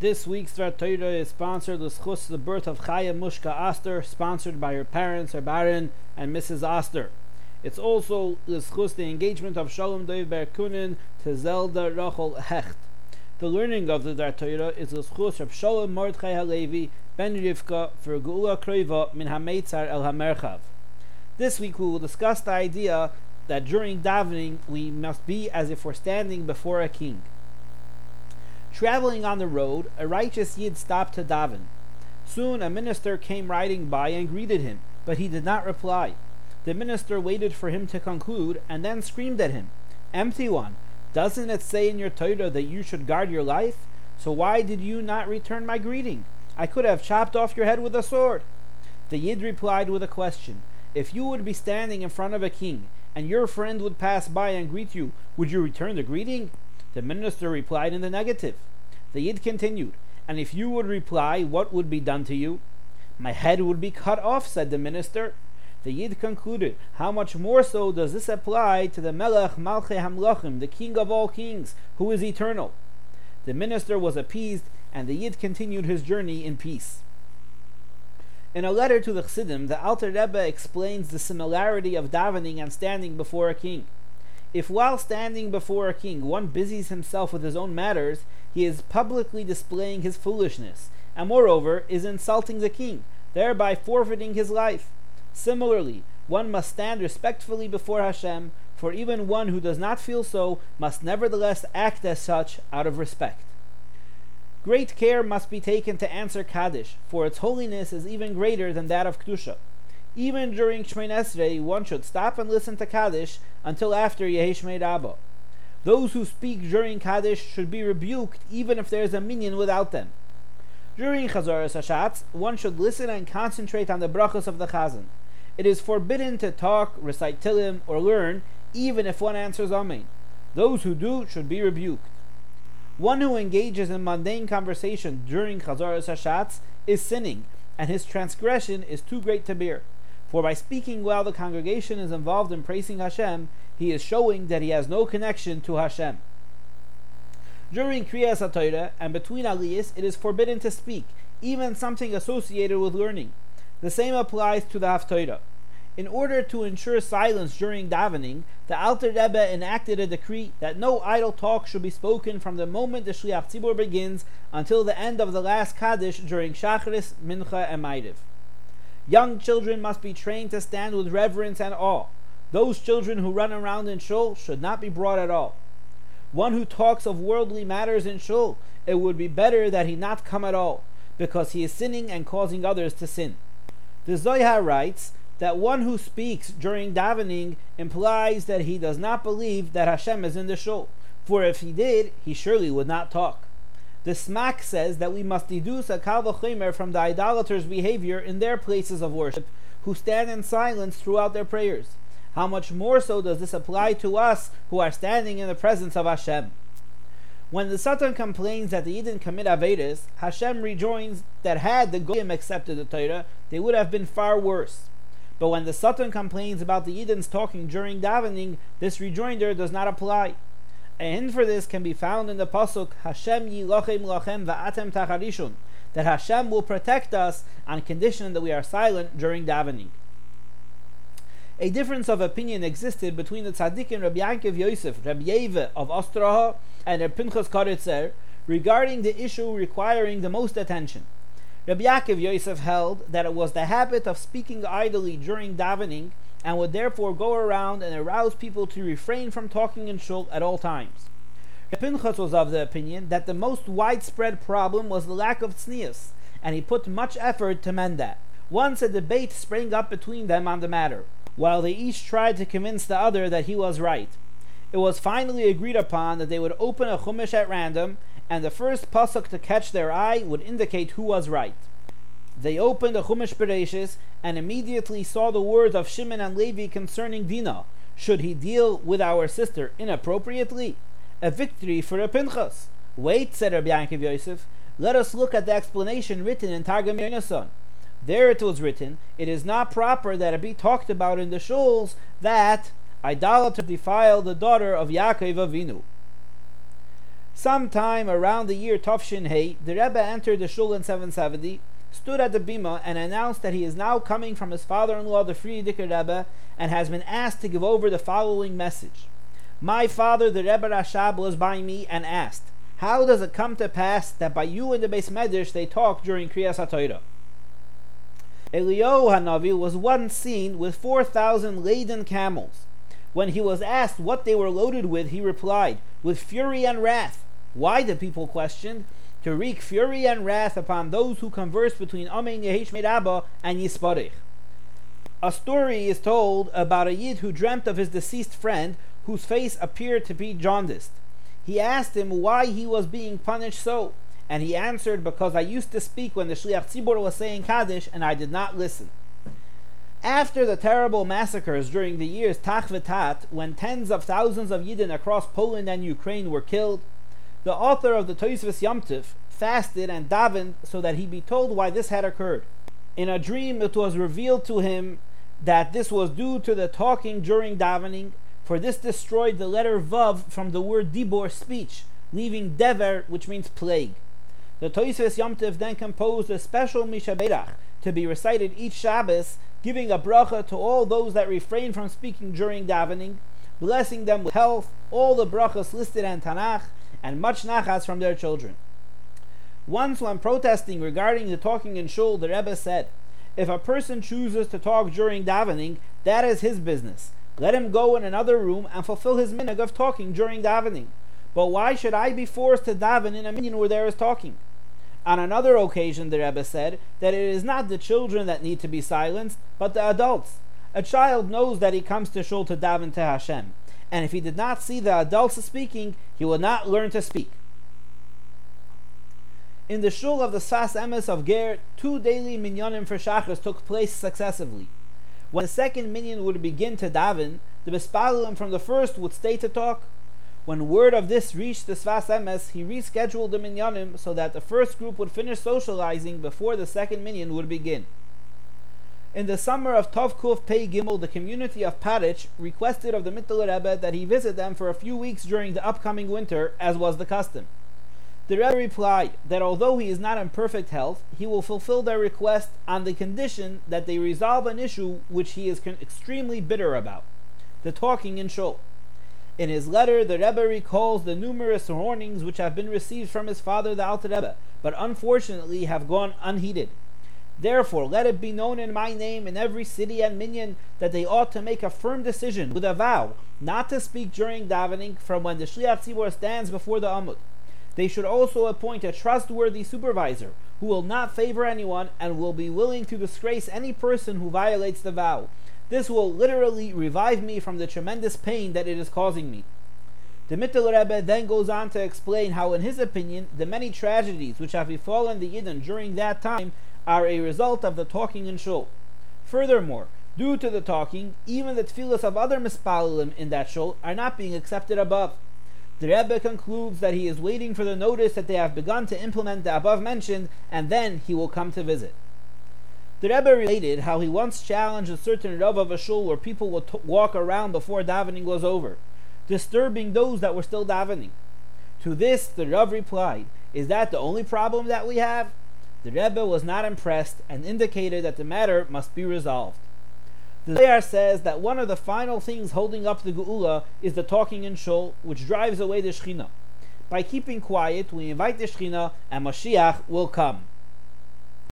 This week's Dvar Torah is sponsored l'schus the birth of Chaya Mushka Oster, sponsored by her parents, her Baron and Mrs. Oster. It's also l'schus the engagement of Shalom Dov Ber Kunin to Zelda Rachel Hecht. The learning of the Dvar Torah is l'schus of Shalom Mordechai Halevi ben Rivka for Geula Kroiva min HaMeitzar el HaMerchav. This week we will discuss the idea that during davening we must be as if we're standing before a king. Traveling on the road, a righteous Yid stopped to daven. Soon a minister came riding by and greeted him, but he did not reply. The minister waited for him to conclude and then screamed at him, "Empty one, doesn't it say in your Torah that you should guard your life? So why did you not return my greeting? I could have chopped off your head with a sword." The Yid replied with a question, "If you would be standing in front of a king, and your friend would pass by and greet you, would you return the greeting?" The minister replied in the negative. The Yid continued, "And if you would reply, what would be done to you?" "My head would be cut off," said the minister. The Yid concluded, "How much more so does this apply to the Melech Malchei Hamlachim, the King of all kings, who is eternal?" The minister was appeased, and the Yid continued his journey in peace. In a letter to the Chassidim, the Alter Rebbe explains the similarity of davening and standing before a king. If while standing before a king one busies himself with his own matters, he is publicly displaying his foolishness, and moreover is insulting the king, thereby forfeiting his life. Similarly, one must stand respectfully before Hashem, for even one who does not feel so must nevertheless act as such out of respect. Great care must be taken to answer Kaddish, for its holiness is even greater than that of Kedusha. Even during Shemini Esrei, one should stop and listen to Kaddish until after Yehei Shmei Rabbah. Those who speak during Kaddish should be rebuked even if there is a minyan without them. During Chazoras Hashatz, one should listen and concentrate on the brachos of the Chazan. It is forbidden to talk, recite Tilim, or learn, even if one answers Amen. Those who do should be rebuked. One who engages in mundane conversation during Chazoras Hashatz is sinning, and his transgression is too great to bear. For by speaking while the congregation is involved in praising Hashem, he is showing that he has no connection to Hashem. During Kriyas HaTorah and between Aliyos, it is forbidden to speak, even something associated with learning. The same applies to the Haftorah. In order to ensure silence during davening, the Alter Rebbe enacted a decree that no idle talk should be spoken from the moment the Shliach Tzibur begins until the end of the last Kaddish during Shacharis, Mincha, and Ma'ariv. Young children must be trained to stand with reverence and awe. Those children who run around in shul should not be brought at all. One who talks of worldly matters in shul, it would be better that he not come at all, because he is sinning and causing others to sin. The Zohar writes that one who speaks during davening implies that he does not believe that Hashem is in the shul, for if he did, he surely would not talk. The Smak says that we must deduce a kal v'chomer from the idolaters' behavior in their places of worship, who stand in silence throughout their prayers. How much more so does this apply to us who are standing in the presence of Hashem? When the Satan complains that the Yidden commit Averis, Hashem rejoins that had the Goyim accepted the Torah, they would have been far worse. But when the Satan complains about the Yiddens talking during davening, this rejoinder does not apply. A hint for this can be found in the pasuk Hashem yilochem lachem va'atem tacharishun, that Hashem will protect us on condition that we are silent during davening. A difference of opinion existed between the tzaddikim Rabbi Yankiv Yosef, Rabbi Yeva of Ostraha, and Rabbi Pinchas Karitzer regarding the issue requiring the most attention. Rabbi Yaakov Yosef held that it was the habit of speaking idly during davening and would therefore go around and arouse people to refrain from talking in shul at all times. Rabbi Pinchas was of the opinion that the most widespread problem was the lack of tznius, and he put much effort to mend that. Once a debate sprang up between them on the matter, while they each tried to convince the other that he was right. It was finally agreed upon that they would open a chumash at random, and the first pasuk to catch their eye would indicate who was right. They opened the Chumash Bereshis and immediately saw the words of Shimon and Levi concerning Dinah. Should he deal with our sister inappropriately? A victory for a Pinchas. Wait, said Rabbi Yankiv Yosef, let us look at the explanation written in Targum Yonasan. There it was written, it is not proper that it be talked about in the shuls that idolaters defile the daughter of Yaakov Avinu. Sometime around the year Tafshin Hey, the Rebbe entered the shul in 770, stood at the bima, and announced that he is now coming from his father-in-law, the Frierdiker Rebbe, and has been asked to give over the following message. My father, the Rebbe Rashab, was by me and asked, how does it come to pass that by you in the Beis Medrash they talk during Kriyas HaTorah? Eliyahu Hanavi was once seen with 4,000 laden camels. When he was asked what they were loaded with, he replied, with fury and wrath. Why, the people questioned? To wreak fury and wrath upon those who converse between Amen Yehesh Meirabba and Yisparich. A story is told about a Yid who dreamt of his deceased friend, whose face appeared to be jaundiced. He asked him why he was being punished so, and he answered, because I used to speak when the Shliach Tzibor was saying Kaddish, and I did not listen. After the terrible massacres during the years Tach V'Tat, when tens of thousands of Yidden across Poland and Ukraine were killed, the author of the Tosfos Yom Tov fasted and davened so that he be told why this had occurred. In a dream it was revealed to him that this was due to the talking during davening, for this destroyed the letter Vav from the word Dibor, speech, leaving Dever, which means plague. The Tosfos Yom Tov then composed a special Misha Berach to be recited each Shabbos, giving a bracha to all those that refrain from speaking during davening, blessing them with health, all the brachas listed in Tanakh, and much nachas from their children. Once, when protesting regarding the talking in shul, the Rebbe said, if a person chooses to talk during davening, that is his business. Let him go in another room and fulfill his minhag of talking during davening. But why should I be forced to daven in a minyan where there is talking? On another occasion, the Rebbe said that it is not the children that need to be silenced, but the adults. A child knows that he comes to shul to daven to Hashem, and if he did not see the adults speaking, he will not learn to speak. In the shul of the Sfas Emes of Ger, 2 daily minyanim for Shachris took place successively. When the second minyan would begin to daven, the Bespalim from the first would stay to talk. When word of this reached the Sfas Emes, he rescheduled the minyanim so that the first group would finish socializing before the second minyan would begin. In the summer of Tov Kuf Pei Gimel, the community of Parich requested of the Mittler Rebbe that he visit them for a few weeks during the upcoming winter, as was the custom. The Rebbe replied that although he is not in perfect health, he will fulfill their request on the condition that they resolve an issue which he is extremely bitter about, the talking in shul. In his letter, the Rebbe recalls the numerous warnings which have been received from his father, the Alter Rebbe, but unfortunately have gone unheeded. Therefore, let it be known in my name in every city and minyan that they ought to make a firm decision with a vow not to speak during davening from when the Shliach Tzibor stands before the Amud. They should also appoint a trustworthy supervisor who will not favor anyone and will be willing to disgrace any person who violates the vow. This will literally revive me from the tremendous pain that it is causing me. The Mittler Rebbe then goes on to explain how, in his opinion, the many tragedies which have befallen the Yidden during that time are a result of the talking in shul. Furthermore, due to the talking, even the tefillas of other mispalalim in that shul are not being accepted above. The Rebbe concludes that he is waiting for the notice that they have begun to implement the above mentioned, and then he will come to visit. The Rebbe related how he once challenged a certain Rav of a shul where people would walk around before davening was over, disturbing those that were still davening. To this, the Rav replied, "Is that the only problem that we have?" The Rebbe was not impressed and indicated that the matter must be resolved. The Zohar says that one of the final things holding up the Geula is the talking in shul, which drives away the Shekhinah. By keeping quiet, we invite the Shekhinah, and Mashiach will come.